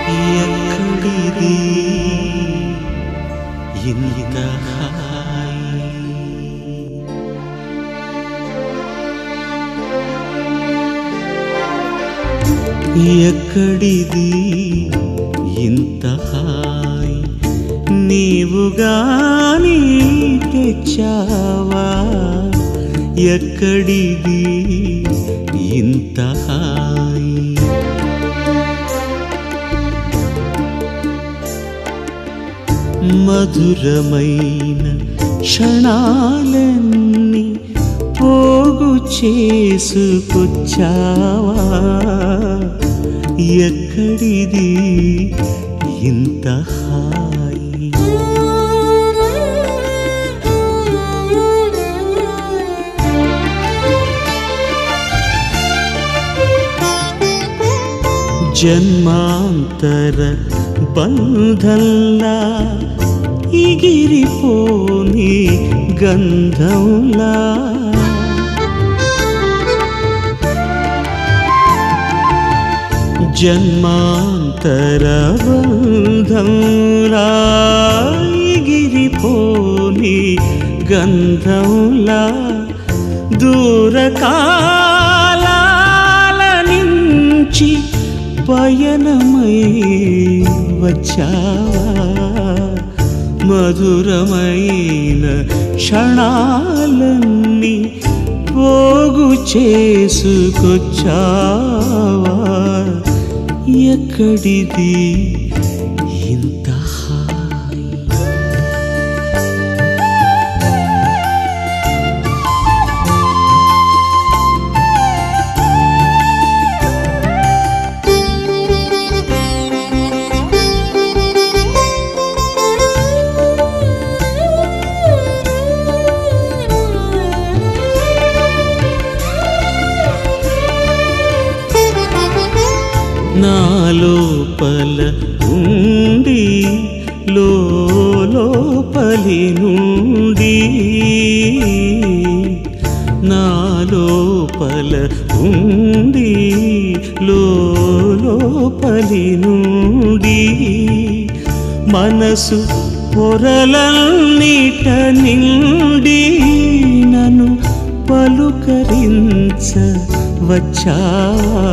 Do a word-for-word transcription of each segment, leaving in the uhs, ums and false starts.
ఎక్కడిది ఇంత హాయి ఎక్కడిది ఇంత హాయి నీవుగాని తెచ్చావా ఎక్కడిది ఇంత హాయి మధురమైన క్షణాలన్నీ పోగు చేసుకొచ్చావా ఎక్కడిది ఇంత హాయి జన్మాంతర బంధంలా ఎగిరిపోని గంధంలా జన్మాంతర బంధంలా ఎగిరిపోని గంధంలా దూరకాలాల నుంచి పయనమై వచ్చావా మధురమైన క్షణాలన్నీ పోగు చేసుకొచ్చావా ఎక్కడిది ఇంత హాయి నాలోపల ఉండి లోపలి నుండి నాలోపల ఉండి లోపలి నుండి మనసు పొరలన్నిట నిండి నన్ను పలుకరించ వచ్చావా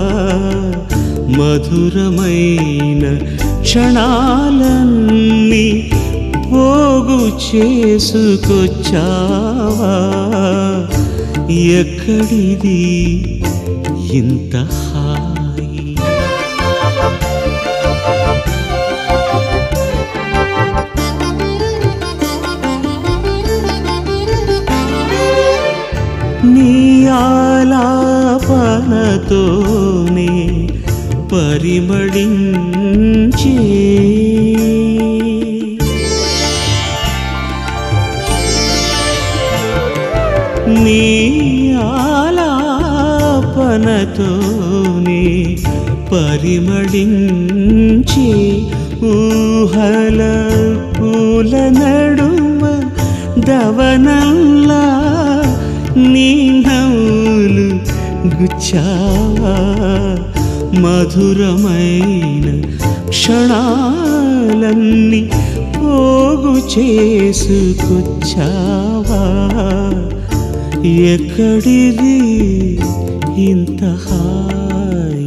మధురమైన క్షణాలన్నీ పోగు చేసుకొచ్చావా ఎక్కడిది ఇంత హాయి నీ ఆలాపనతోనే పరిమళించే నీ ఆలాపనతోనే పరిమళించే ఊహల పూల నడుమ దవనంలా నీ నవ్వులు గుచ్చావా మధురమైన క్షణాలన్నీ పోగు చేసుకొచ్చావా ఎక్కడిది ఇంత హాయి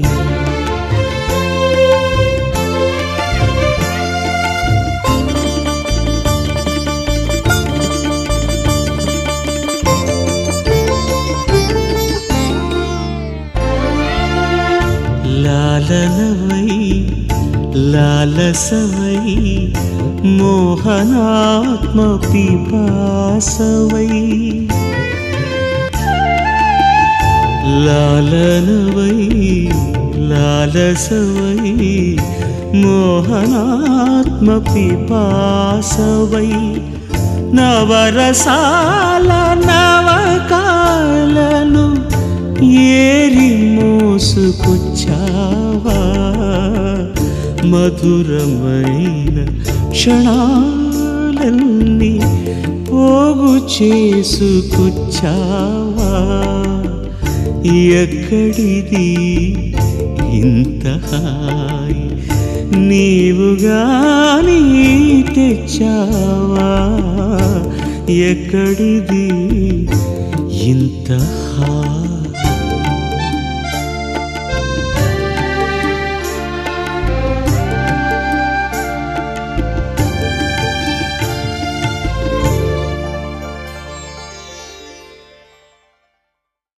లాలనవై లాలసవై మోహనాత్మ పిపాసవై లాలనవై లాలసవై మోహనాత్మ పిపాసవై నవరసాల నవకాలను ఏరి మోసుకొచ్చావా మధురమైన క్షణాలన్నీ పోగు చేసుకొచ్చావా ఎక్కడిది ఇంత హాయి నీవుగాని తెచ్చావా ఎక్కడిది ఇంత హా